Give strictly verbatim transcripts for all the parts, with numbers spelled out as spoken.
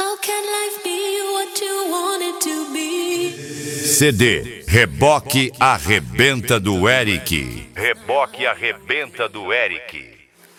How can life be what you want it to be? C D Reboque Arrebenta do Eric. Reboque Arrebenta do Eric.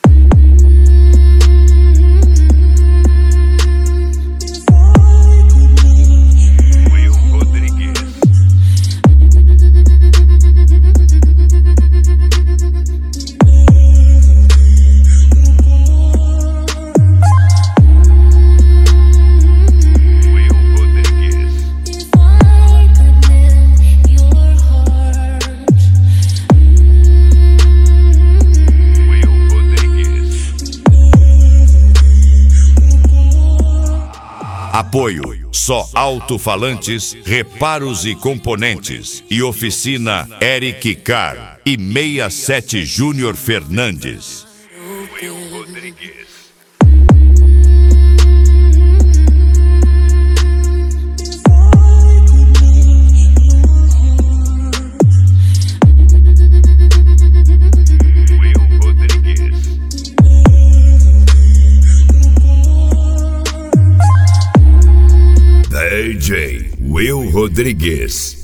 Apoio: Só Alto-Falantes, Reparos e Componentes e Oficina Eric Car e sessenta e sete Júnior Fernandes. Will Rodrigues. D J Will Rodrigues.